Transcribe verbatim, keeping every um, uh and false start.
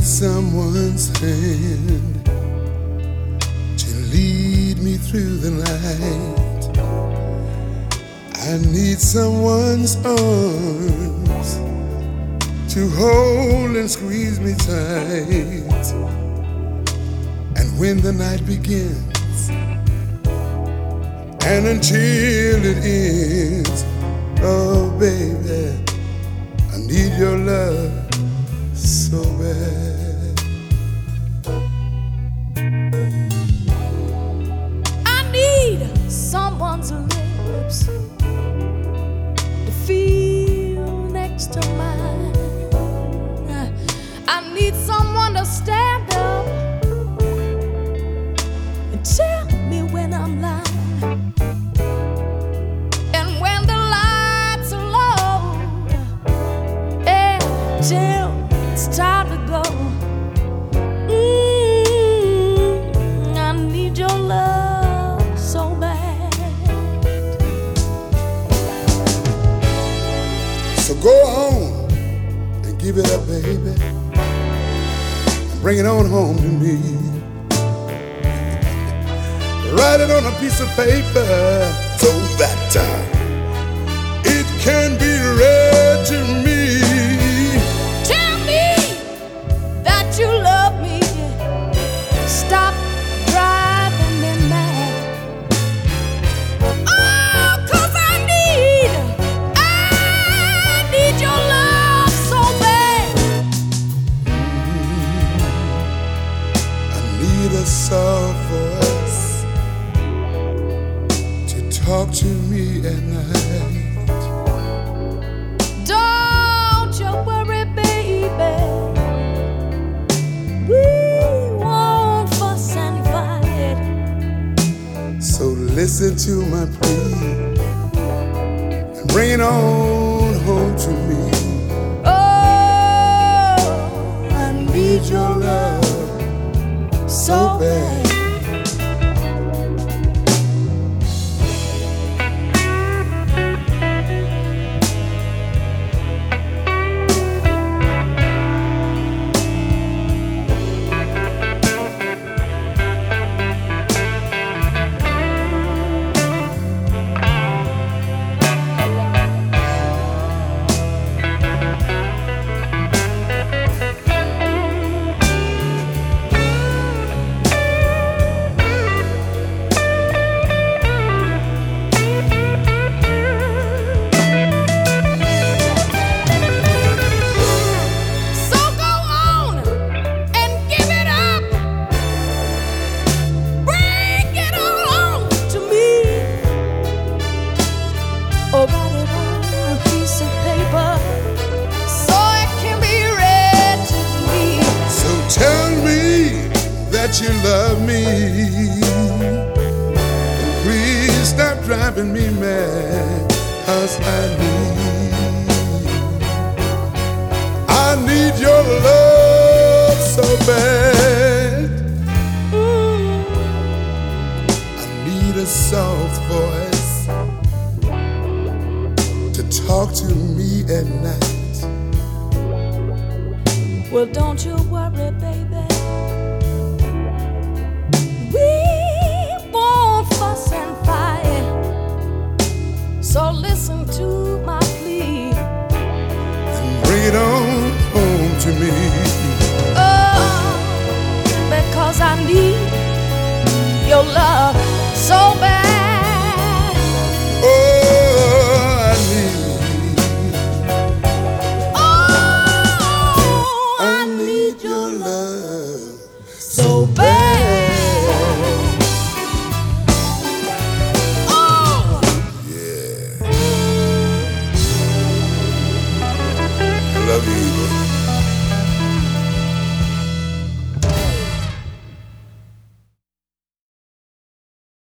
someone's hand to lead me through the night. I need someone's arms to hold and squeeze me tight. And when the night begins and until it ends, oh baby, I need your love so bad. I need someone's lips to feel next to mine. I need someone to stand up and tell me when I'm lying. And when the lights are low, and till it's time to go, mm, I need your love so bad. So go on and give it up, baby, and bring it on home to me. Write it on a piece of paper so that uh, it can be read to me. Tell me that you love me. Stop driving me mad. Oh, 'cause I need, I need your love so bad. I need a soft voice to talk to me at night. Don't you worry, baby. We won't fuss and fight. So listen to my plea and bring it on home to me. Oh, I need your love so bad. So go on and give it up. Bring it on to me. Or write it on a piece of paper so it can be read to me. So tell me that you love me, and please stop driving me mad, 'cause I need, I need your love so bad. Mm. I need a soft voice to talk to me at night. Well, don't you worry, baby. We won't fuss and fight. So listen to my plea. And bring it on home to me. Oh, because I need your love